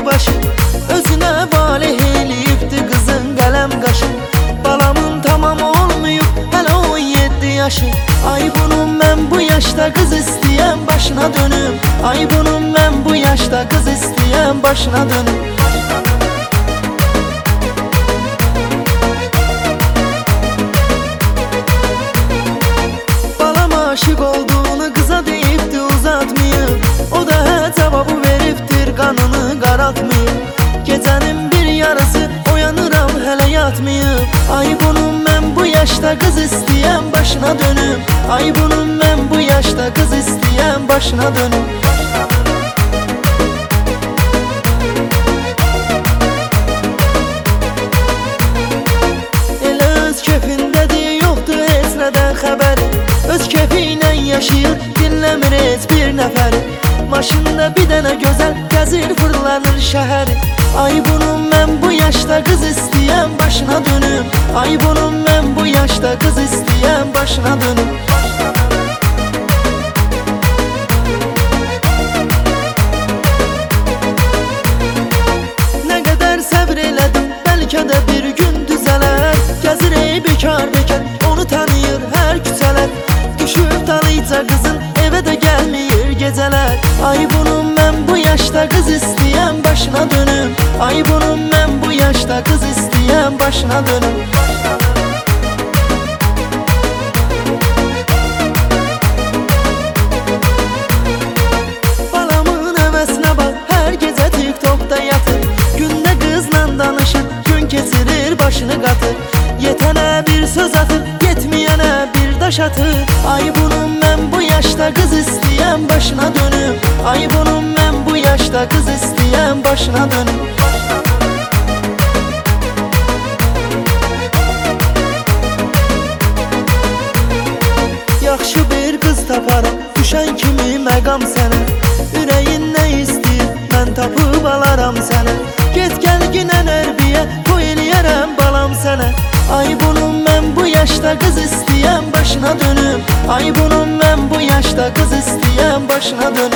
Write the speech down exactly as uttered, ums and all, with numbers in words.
başı, özüne valeh eləyibdi qızın qələm qaşı. Balamın tamam olmayıb hələ on yeddi yaşı. Ay bunun mən bu yaşda qız istəyəm başına dönüm. Ay bunun mən bu yaşda qız istəyəm başına dönüm. Balam aşık olduğunu qıza deyibdi uzatmayıb. O da hə cavabı veribdir, qanını qaraltmayıb. Gecənin bir yarısı oyanıram hələ yatmayıb. Ay bunun mən bu yaşda qız istəyəm başına dönüm. Ay bunun mən bu yaşda qız istəyəm başına dönüm. Elə öz kefindədir, yoxdur heç nədən xəbəri. Öz kefi ilə yaşayır, dinləmir heç bir nəfəri. Maşında bir dənə gözəl gəzir, fırlanır şəhəri. Ay bunun mən bu yaşda qız istəyəm başına dönüm. Ay bunun mən bu yaşda qız istəyəm başına dönüm. Nə qədər səbr elədim, bəlkə də bir gün düzələr. Gəzir ey bekar bekar, onu tanıyır hər küçələr. Düşüb dalıca qızın, evə də gəlmir gecələr. Ay bunun mən bu yaşda qız istəyəm başına dönüm. Ay bunun mən bu yaşda qız istəyəm başına dönüm. Balamın həvəsinə bax, hər gecə TikTokda yatır. Gündə qızla danışır, gün keçirir başını qatır. Yetənə bir söz atır, yetməyənə bir daş atır. Ay bunun mən bu yaşda qız istəyəm başına dönüm. Ay bunun mən bu yaşda qız istəyəm başına dönüm. Yaxşı bir qız taparam, düşən kimi məqam sənə. Ürəyin nə istəyir, mən tapıb alaram sənə. Get gəl günə nərbiyə, qoy eləyərəm balam sənə. Ay bunun mən bu yaşda qız istəyəm başına dönüm. Ay bunun mən bu yaşda qız istəyəm başına dönüm.